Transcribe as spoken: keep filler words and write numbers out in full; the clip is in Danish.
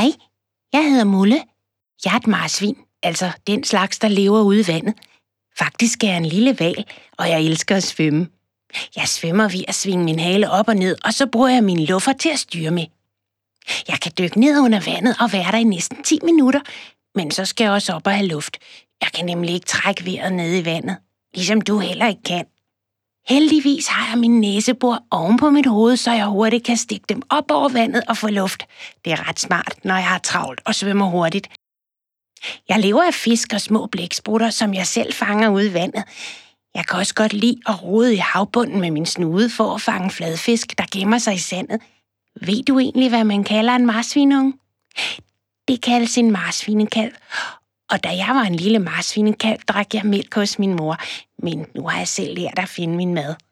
Hej, jeg hedder Mulle. Jeg er et marsvin, altså den slags, der lever ude i vandet. Faktisk er jeg en lille hval, og jeg elsker at svømme. Jeg svømmer ved at svinge min hale op og ned, og så bruger jeg mine luffer til at styre med. Jeg kan dykke ned under vandet og være der i næsten ti minutter, men så skal jeg også op og have luft. Jeg kan nemlig ikke trække vejret nede i vandet, ligesom du heller ikke kan. Heldigvis har jeg min næsebor oven på mit hoved, så jeg hurtigt kan stikke dem op over vandet og få luft. Det er ret smart, når jeg har travlt og svømmer hurtigt. Jeg lever af fisk og små blæksprutter, som jeg selv fanger ude i vandet. Jeg kan også godt lide at rode i havbunden med min snude for at fange fladfisk, der gemmer sig i sandet. Ved du egentlig, hvad man kalder en marsvinunge? Det kaldes en marsvinekalv. Og da jeg var en lille marsvinekalv, drak jeg mælk hos min mor. Men nu har jeg selv lært at finde min mad.